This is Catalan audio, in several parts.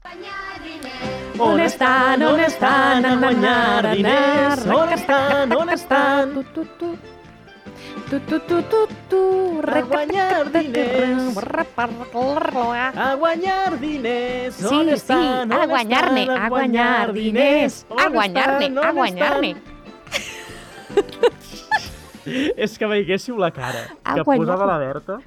On estan a guanyar diners? On estan? A guanyar diners. A guanyar diners. On estan? a guanyar diners. A guanyar-ne. És que veiéssiu la cara A que guanyar. posava la Berta.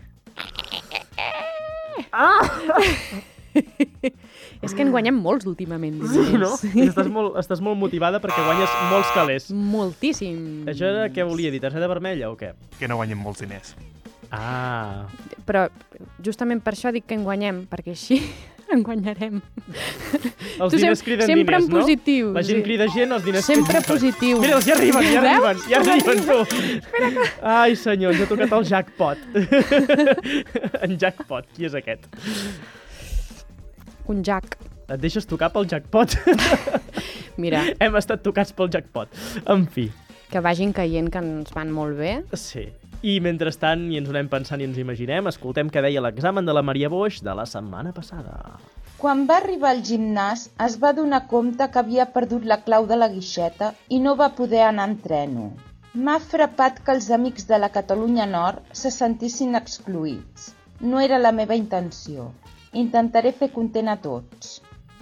És que en guanyem molts últimament. Sí, no? I estàs molt motivada perquè guanyes molts calés. Moltíssim. Això era què volia dir? Targeta vermella o què? Que no guanyem molts diners. Ah. Però justament per això dic que en guanyem, perquè així en guanyarem. Els diners criden sempre diners, en positiu. no? La gent crida gent, els diners Sempre criden. positiu. Mira'ls, ja arriben, Veus? tu. Ai, senyor, ens ha tocat el jackpot. En jackpot, qui és aquest? Un jack. Et deixes tocar pel jackpot? Mira, Hem estat tocats pel jackpot. En fi. que vagin caient que ens van molt bé. Sí. I mentrestant, i ens ho anem pensant i ens imaginem, escoltem què deia l'examen de la Maria Boix de la setmana passada. Quan va arribar al gimnàs es va donar compte que havia perdut la clau de la guixeta i no va poder anar en treno. M'ha frapat que els amics de la Catalunya Nord se sentissin excloïts. No era la meva intenció. Intentaré fer content a tots.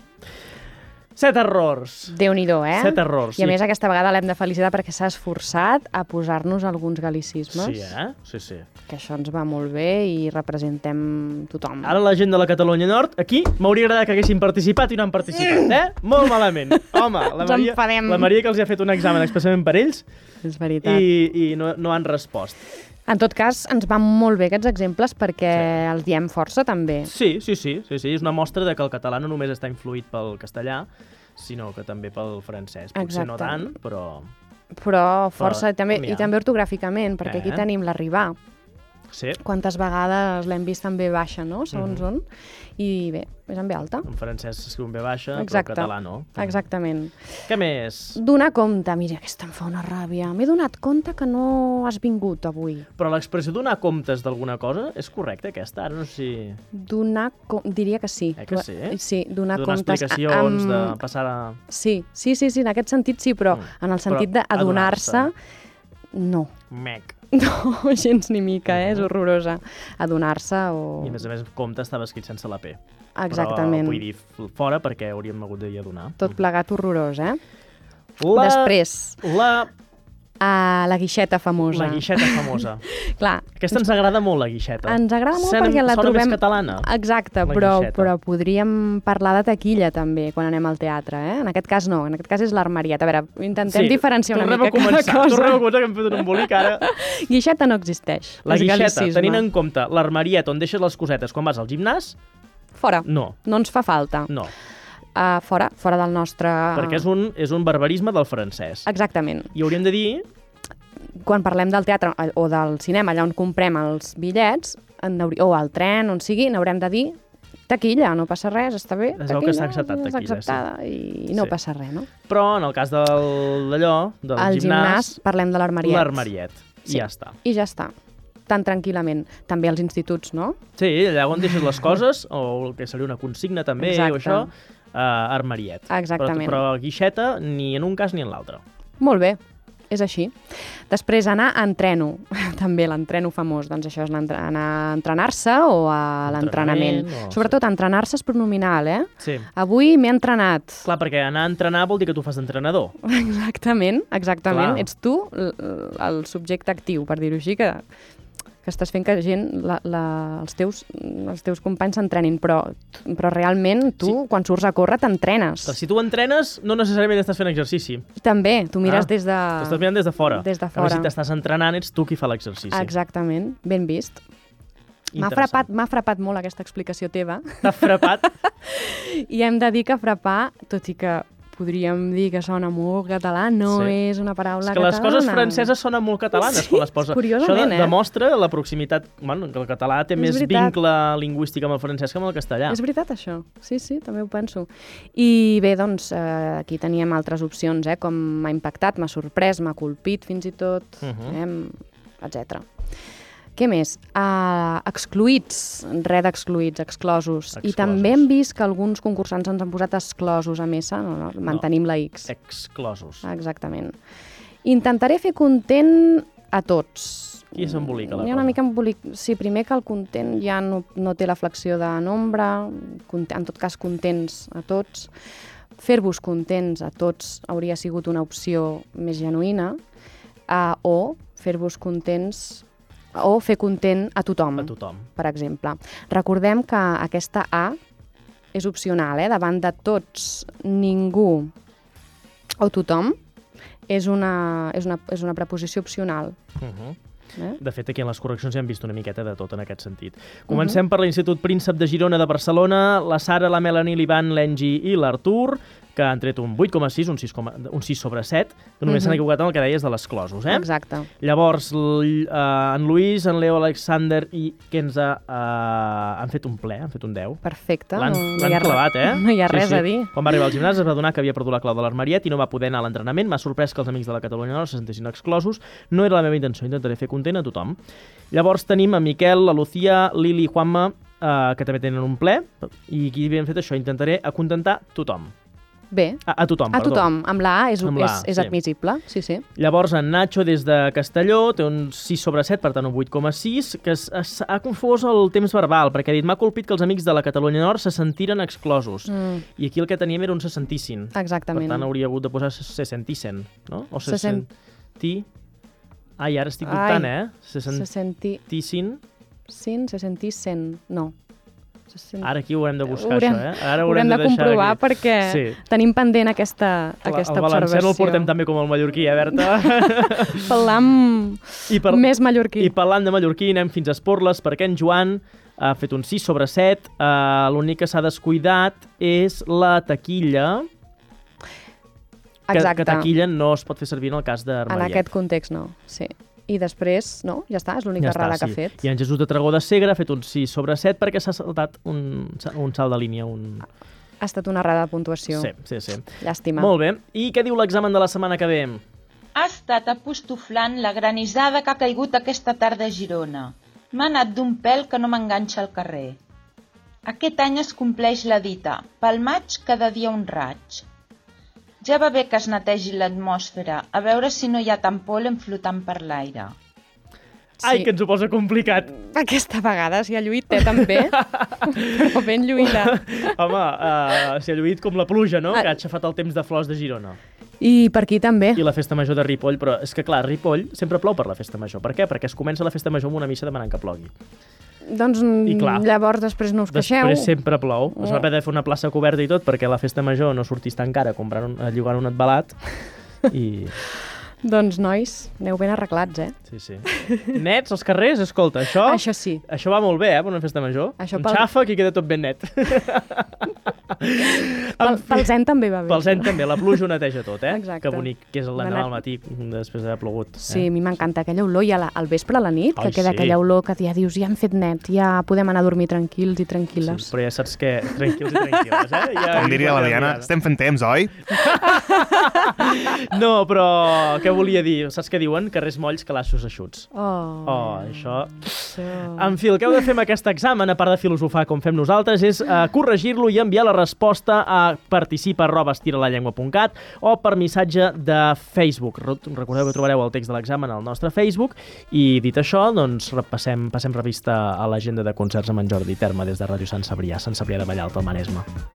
7 errors. Déu-n'hi-do, eh? 7 errors, I a sí. més aquesta vegada l'hem de felicitar perquè s'ha esforçat a posar-nos alguns gal·licismes. Sí, Sí. Que això ens va molt bé i representem tothom. Ara la gent de la Catalunya Nord, aquí, m'hauria agradat que haguessin participat i no han participat, Molt malament. Home, Ens enfadem. la Maria que els ha fet un examen expressament per ells És veritat. i no han respost. En tot cas, ens van molt bé aquests exemples perquè els diem força també. Sí. És una mostra de que el català no només està influït pel castellà, sinó que també pel francès. Potser no Exacte. tant, però... Però força, Però i també ortogràficament, perquè aquí tenim l'arribar. Sí, Quantes vegades l'hem vist en B baixa, no? Segons on. I bé, és en B alta. en francès s'escriu en B baixa, Exacte. però en català no. Exactament. Què més? Donar compte. Mira, aquesta em fa una ràbia. M'he donat compte que no has vingut avui. Però l'expressió donar comptes d'alguna cosa és correcta, aquesta? Ara no sé si... Diria que sí. Que sí? Sí, donar Donar comptes. explicacions, de passar a... Sí, en aquest sentit sí, però en el sentit Però d'adonar-se, no. Mec. No, gens ni mica, és horrorosa. Adonar-se o... I a més, compte estava escrit sense la P. Exactament. Però vull dir, fora perquè hauríem hagut de donar. Tot plegat horrorós, eh? Després, la guixeta famosa. La guixeta famosa. Clar, Aquesta ens agrada molt, la guixeta. ens agrada molt perquè la sona trobem... més catalana. Exacte, la però guixeta. podríem parlar de taquilla també quan anem al teatre, eh? En aquest cas no, en aquest cas és l'armariet. A veure, intentem diferenciar una mica cada cosa. Tornem a començar, que hem fet un embolic ara. Guixeta no existeix. La és guixeta, gal·licisme. tenint en compte l'armariet on deixes les cosetes quan vas al gimnàs, Fora. no, No ens fa falta. no. Fora del nostre... Perquè és un barbarisme del francès. Exactament. I hauríem de dir... Quan parlem del teatre o del cinema, allà on comprem els bitllets, o al tren, on sigui, n'haurem de dir taquilla, no passa res, està bé, Es veu que s'ha acceptat és taquilla, acceptada, i no Sí. passa res, no? Però en el cas d'allò, del Al gimnàs parlem de l'armariet. l'armariet. Sí. I ja està. I ja està. Tan tranquil·lament. També als instituts, no? Sí, allà on deixes les coses, o el que seria una consigna també, Exacte. o això, armariet. Exactament. Però guixeta ni en un cas ni en l'altre. Molt bé, és així. Després anar a entreno, també l'entreno famós, doncs això és anar a entrenar-se o a l'entrenament. Entrenament, o- Sobretot entrenar-se és pronominal, eh? Sí. Avui m'he entrenat. Clar, perquè anar a entrenar vol dir que tu fas d'entrenador. Exactament. Clar. Ets tu el subjecte actiu, per dir-ho així, que estàs fent que gent, els teus companys s'entrenin, però realment tu, Sí. quan surts a córrer, t'entrenes. Si tu entrenes, no necessàriament estàs fent exercici. També, tu mires des de... T'estàs mirant des de fora. Des de A fora. veure, si t'estàs entrenant, ets tu qui fa l'exercici. Exactament, ben vist. Interessant. M'ha frapat molt aquesta explicació teva. T'ha frapat? I hem de dir que frapar, tot i que podríem dir que sona molt català, no Sí. és una paraula És que catalana. les coses franceses sonen molt catalanes quan les posa. curiosament, Això demostra la proximitat, bueno, que el català té més veritat. vincle lingüístic amb el francès que amb el castellà. És veritat, això. Sí, també ho penso. I bé, doncs, aquí teníem altres opcions, com m'ha impactat, m'ha sorprès, m'ha colpit, fins i tot, etc. Què més? Excluïts, res d'excluïts, exclosos. I Exclosos. també hem vist que alguns concursants ens han posat exclosos amb S, no, mantenim la X. Exclosos. Exactament. Intentaré fer content a tots. Qui s'embolica la Hi ha una cosa? mica sí, primer que el content ja no té la flexió de nombre, en tot cas contents a tots. Fer-vos contents a tots hauria sigut una opció més genuïna, o fer-vos contents o fer content a tothom, A tothom. per exemple. Recordem que aquesta A és opcional, davant de tots, ningú o tothom, és una preposició opcional. De fet, aquí en les correccions ja hem vist una miqueta de tot en aquest sentit. Comencem per l'Institut Príncep de Girona de Barcelona, la Sara, la Melanie, l'Ivan, l'Engi i l'Artur, que han tret un 8,6, un 6 sobre 7, que només s'han equivocat en el que deies de les closos, Exacte. Llavors, en Lluís, en Leo, Alexander i Kenza han fet un ple, han fet un 10. Perfecte. L'han clavat, No hi ha res a dir. Quan va arribar al gimnàs es va adonar que havia perdut la clau de l'armariet i no va poder anar a l'entrenament. M'ha sorprès que els amics de la Catalunya Nord se sentessin exclosos. No era la meva intenció, intentaré fer content a tothom. Llavors tenim a Miquel, la Lucía, Lili i Juanma, que també tenen un ple, i aquí havien fet això, intentaré acontentar tothom. Bé. A tothom, perdó. A tothom. Amb la A és sí. admissible, sí. Llavors, en Nacho, des de Castelló, té un 6 sobre 7, per tant un 8,6, que ha confós el temps verbal, perquè ha dit, m'ha colpit que els amics de la Catalunya Nord se sentiren exclosos. I aquí el que teníem era un se sentissin. Exactament. Per tant, hauria hagut de posar se sentissen, no? O se sentir... Ai, ara estic dubtant, Se sentissin... Se sentissin... No. Ara aquí ho haurem de buscar, això, Ara haurem de comprovar aquí. perquè tenim pendent aquesta observació. El valencià no el portem també com el mallorquí, Berta? Parlam més mallorquí. I parlant de mallorquí, anem fins a Esporles, perquè en Joan ha fet un 6 sobre 7. L'únic que s'ha descuidat és la taquilla. Exacte. Que taquilla no es pot fer servir en el cas d'armariet. En aquest context no, sí. I després, no, ja està, és l'única errada que ha fet. I en Jesús de Tragó de Segre ha fet un 6 sobre 7 perquè s'ha saltat un salt de línia. Ha estat una errada de puntuació. Sí. Llàstima. Molt bé. I què diu l'examen de la setmana que ve? Ha estat apostoflant la granissada que ha caigut aquesta tarda a Girona. M'ha anat d'un pèl que no m'enganxa al carrer. Aquest any es compleix la dita, pel maig cada dia un raig. Ja va bé que es netegi l'atmosfera, a veure si no hi ha tant pol·len flotant per l'aire. Ai, que ens ho posa complicat. Aquesta vegada s'hi ha lluït, també, però ben lluïda. Home, s'hi ha lluït com la pluja, no? Que ha aixafat el temps de flors de Girona. I per aquí també. I la festa major de Ripoll, però és que clar, Ripoll sempre plou per la festa major. Per què? Perquè es comença la festa major amb una missa demanant que plogui. Doncs llavors després no us queixeu. Després sempre plou. Es va haver de fer una plaça coberta i tot perquè la festa major no sortís tan cara llogant un atbalat. I... Doncs, nois, aneu ben arreglats, Sí. Nets als carrers, escolta, això... Això sí. Això va molt bé, per una festa major. Això un xàfec i queda tot ben net. Pel zen també va bé. Pel zen també, la pluja ho neteja tot, Exacte. Que bonic, que és l'endemà al matí, després d'haver plogut. Sí, a mi m'encanta aquella olor, i al vespre a la nit, que queda aquella olor que ja dius, ja hem fet net, ja podem anar a dormir tranquils i tranquil·les. Sí, però ja saps què, tranquils i tranquil·les, Com diria la Diana, estem fent temps, oi? No, però què volia dir? Saps què diuen? Carrers molls, calassos eixuts. Això... En fi, el que heu de fer amb aquest examen, a part de filosofar com fem nosaltres, és corregir-lo i enviar la resposta a participa@estiralallengua.cat o per missatge de Facebook. Recordeu que trobareu el text de l'examen al nostre Facebook. I dit això, doncs passem revista a l'agenda de concerts amb en Jordi Terma des de Ràdio Sant Cebrià de Vallalta, al Maresme.